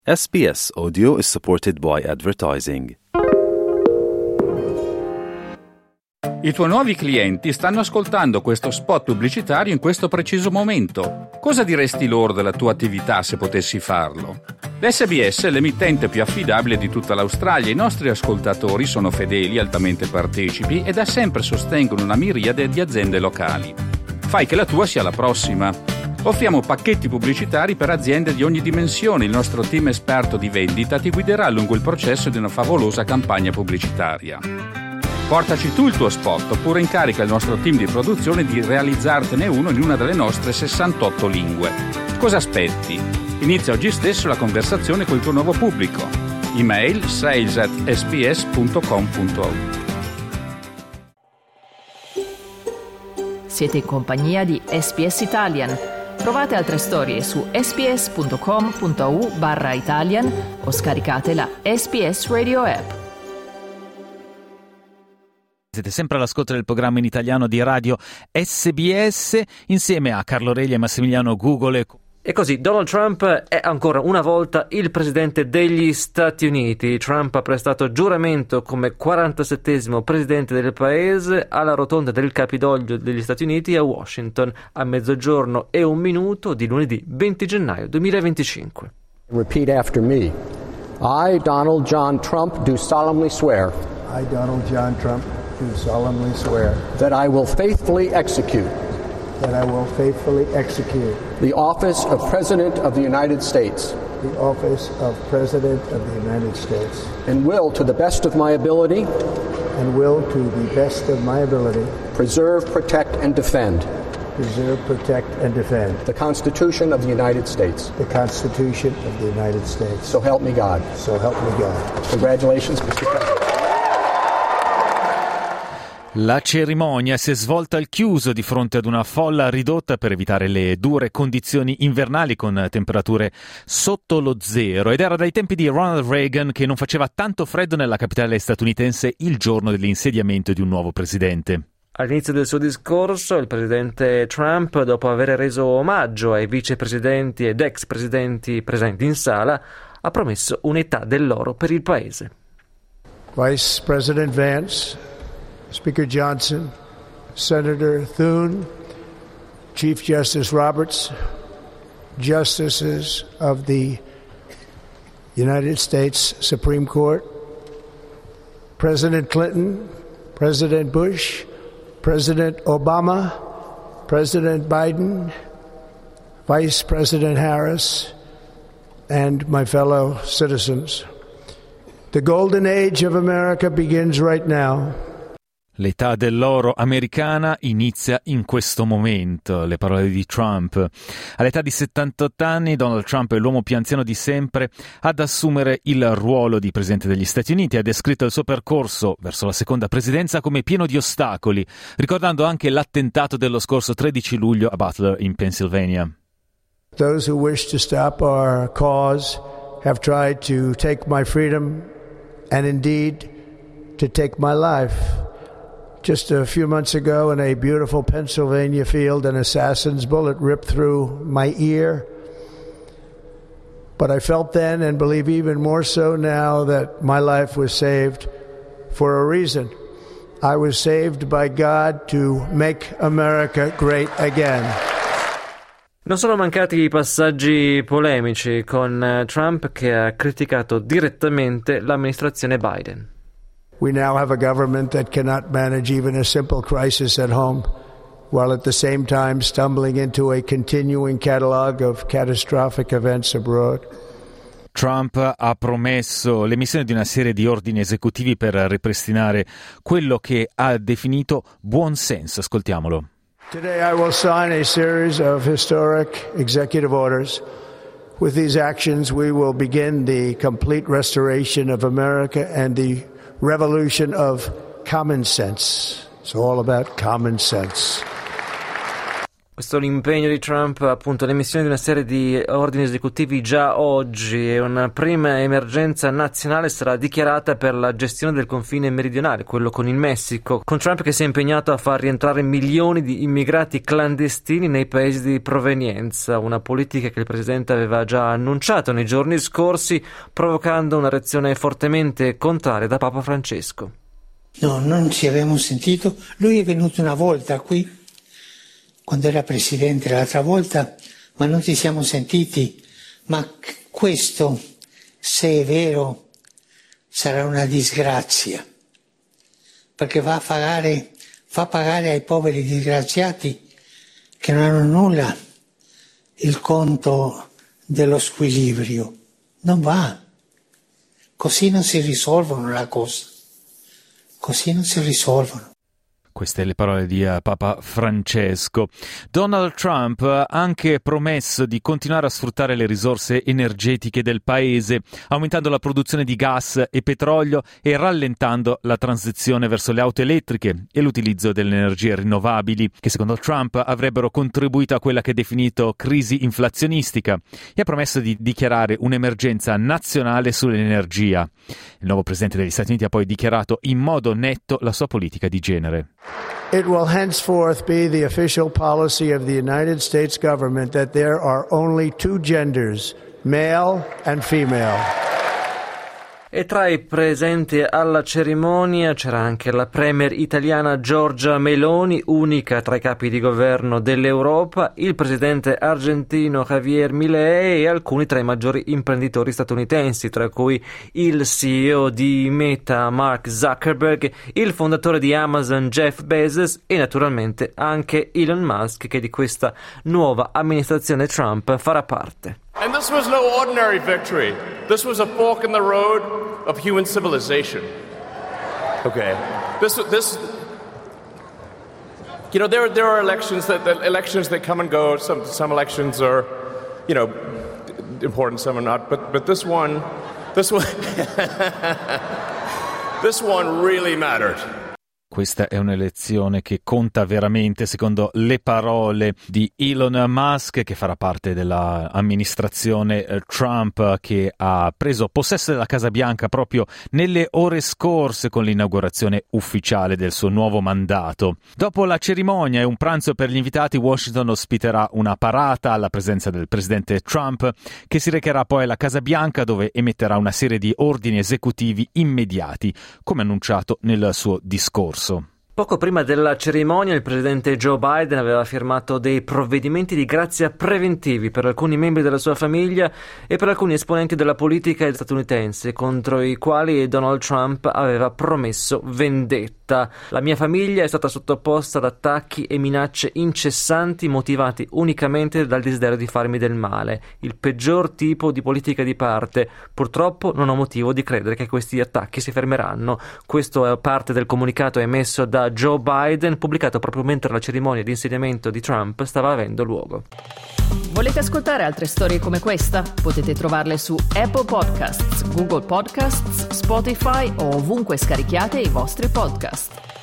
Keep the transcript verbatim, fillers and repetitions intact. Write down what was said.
S B S Audio is supported by advertising. I tuoi nuovi clienti stanno ascoltando questo spot pubblicitario in questo preciso momento. Cosa diresti loro della tua attività se potessi farlo? L'S B S è l'emittente più affidabile di tutta l'Australia. I nostri ascoltatori sono fedeli, altamente partecipi e da sempre sostengono una miriade di aziende locali. Fai che la tua sia la prossima. Offriamo pacchetti pubblicitari per aziende di ogni dimensione. Il nostro team esperto di vendita ti guiderà lungo il processo di una favolosa campagna pubblicitaria. Portaci tu il tuo spot oppure incarica il nostro team di produzione di realizzartene uno in una delle nostre sessantotto lingue. Cosa aspetti? Inizia oggi stesso la conversazione col tuo nuovo pubblico. Email sales at s b s punto com punto a u. Siete in compagnia di S B S Italian. Trovate altre storie su sbs.com.au barra Italian o scaricate la S B S Radio app. Siete sempre all'ascolto del programma in italiano di Radio S B S insieme a Carlo Reglia e Massimiliano Gugole. E così Donald Trump è ancora una volta il presidente degli Stati Uniti. Trump ha prestato giuramento come quarantasettesimo presidente del paese alla rotonda del Capitolio degli Stati Uniti a Washington a mezzogiorno e un minuto di lunedì venti gennaio duemilaventicinque. Repeat after me. I, Donald John Trump, do solemnly swear. I, Donald John Trump, do solemnly swear. That I will faithfully execute. That I will faithfully execute. The office of President of the United States. The office of President of the United States. And will, to the best of my ability. And will, to the best of my ability. Preserve, protect, and defend. Preserve, protect, and defend. The Constitution of the United States. The Constitution of the United States. So help me God. So help me God. Congratulations, mister President. La cerimonia si è svolta al chiuso di fronte ad una folla ridotta per evitare le dure condizioni invernali con temperature sotto lo zero ed era dai tempi di Ronald Reagan che non faceva tanto freddo nella capitale statunitense il giorno dell'insediamento di un nuovo presidente. All'inizio del suo discorso, il presidente Trump, dopo aver reso omaggio ai vicepresidenti ed ex presidenti presenti in sala, ha promesso un'età dell'oro per il paese. Vice President Vance, Speaker Johnson, Senator Thune, Chief Justice Roberts, Justices of the United States Supreme Court, President Clinton, President Bush, President Obama, President Biden, Vice President Harris, and my fellow citizens. The golden age of America begins right now. L'età dell'oro americana inizia in questo momento, le parole di Trump. All'età di settantotto anni Donald Trump è l'uomo più anziano di sempre ad assumere il ruolo di presidente degli Stati Uniti. Ha descritto il suo percorso verso la seconda presidenza come pieno di ostacoli, ricordando anche l'attentato dello scorso tredici luglio a Butler in Pennsylvania. Those who wish to stop our cause have tried to take my freedom and indeed to take my life. Just a few months ago in a beautiful Pennsylvania field, an assassin's bullet ripped through my ear. But I felt then, and believe even more so now, that my life was saved for a reason. I was saved by God to make America great again. Non sono mancati i passaggi polemici con Trump che ha criticato direttamente l'amministrazione Biden. We now have a government that cannot manage even a simple crisis at home, while at the same time stumbling into a continuing catalog of catastrophic events abroad. Trump ha promesso l'emissione di una serie di ordini esecutivi per ripristinare quello che ha definito buon senso. Ascoltiamolo. Today I will sign a series of historic executive orders. With these actions we will begin the complete restoration of America and the revolution of common sense. It's all about common sense. Questo è l'impegno di Trump, appunto l'emissione di una serie di ordini esecutivi già oggi, e una prima emergenza nazionale sarà dichiarata per la gestione del confine meridionale, quello con il Messico, con Trump che si è impegnato a far rientrare milioni di immigrati clandestini nei paesi di provenienza, una politica che il presidente aveva già annunciato nei giorni scorsi, provocando una reazione fortemente contraria da Papa Francesco. No, non ci avevamo sentito, lui è venuto una volta qui, quando era presidente l'altra volta, ma non ci siamo sentiti. Ma questo, se è vero, sarà una disgrazia, perché va a pagare, fa pagare ai poveri disgraziati che non hanno nulla il conto dello squilibrio. Non va. Così non si risolvono le cose. Così non si risolvono. Queste le parole di uh, Papa Francesco. Donald Trump ha anche promesso di continuare a sfruttare le risorse energetiche del paese, aumentando la produzione di gas e petrolio e rallentando la transizione verso le auto elettriche e l'utilizzo delle energie rinnovabili, che secondo Trump avrebbero contribuito a quella che ha definito crisi inflazionistica, e ha promesso di dichiarare un'emergenza nazionale sull'energia. Il nuovo presidente degli Stati Uniti ha poi dichiarato in modo netto la sua politica di genere. It will henceforth be the official policy of the United States government that there are only two genders, male and female. E tra i presenti alla cerimonia c'era anche la premier italiana Giorgia Meloni, unica tra i capi di governo dell'Europa, il presidente argentino Javier Milei e alcuni tra i maggiori imprenditori statunitensi, tra cui il C E O di Meta Mark Zuckerberg, il fondatore di Amazon Jeff Bezos e naturalmente anche Elon Musk, che di questa nuova amministrazione Trump farà parte. And this was no ordinary victory. This was a fork in the road of human civilization. Okay. This, this, you know, there, there are elections that, that elections that come and go. Some, some elections are, you know, important. Some are not. But, but this one, this one, this one really mattered. Questa è un'elezione che conta veramente, secondo le parole di Elon Musk, che farà parte dell'amministrazione Trump, che ha preso possesso della Casa Bianca proprio nelle ore scorse con l'inaugurazione ufficiale del suo nuovo mandato. Dopo la cerimonia e un pranzo per gli invitati, Washington ospiterà una parata alla presenza del presidente Trump, che si recherà poi alla Casa Bianca, dove emetterà una serie di ordini esecutivi immediati, come annunciato nel suo discorso. Poco prima della cerimonia il presidente Joe Biden aveva firmato dei provvedimenti di grazia preventivi per alcuni membri della sua famiglia e per alcuni esponenti della politica statunitense, contro i quali Donald Trump aveva promesso vendetta. La mia famiglia è stata sottoposta ad attacchi e minacce incessanti motivati unicamente dal desiderio di farmi del male, il peggior tipo di politica di parte. Purtroppo non ho motivo di credere che questi attacchi si fermeranno. Questo è parte del comunicato emesso da Joe Biden, pubblicato proprio mentre la cerimonia di insediamento di Trump stava avendo luogo. Volete ascoltare altre storie come questa? Potete trovarle su Apple Podcasts, Google Podcasts, Spotify o ovunque scarichiate i vostri podcast.